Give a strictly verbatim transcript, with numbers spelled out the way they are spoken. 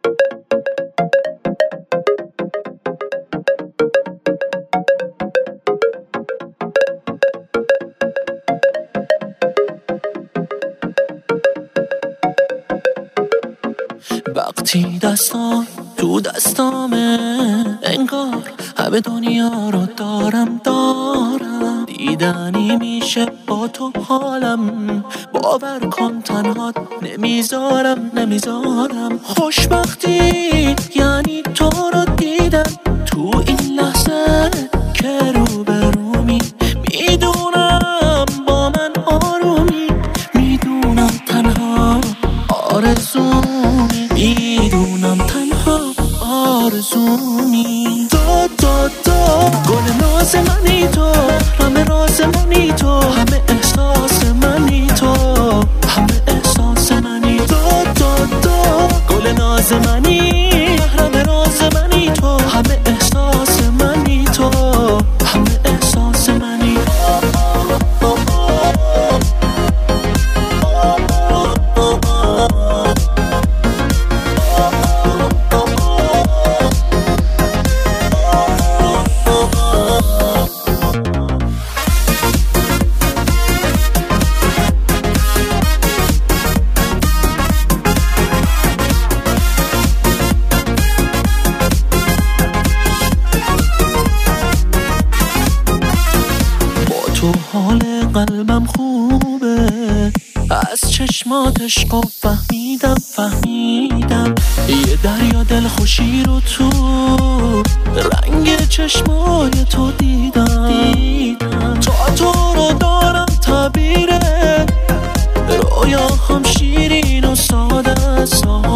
وقتی دستان تو دستامه انگار همه دنیا رو دارم دارم دیدنی میشه با تو حالم باور کن تنهات نمیذارم نمیذارم خوشبختی یعنی تو رو دیدم تو این لحظه که رو به رومی میدونم با من آرومی میدونم تنها آرزومی میدونم تنها آرزومی تو تو تو گل ناز منی تو همه راز منی تو همه احساس منی تو همه احساس منی تو تو تو گل ناز منی همه راز منی تو همه احساس منی تو همه احساس منی تو حال قلبم خوبه از چشماتش قاب فهمیدم فهمیدم یه دریا دلخوشی رو تو رنگ چشمای تو دیدم دیدم تا تو رو دارم تعبیره رویا هم شیرین و ساده ساده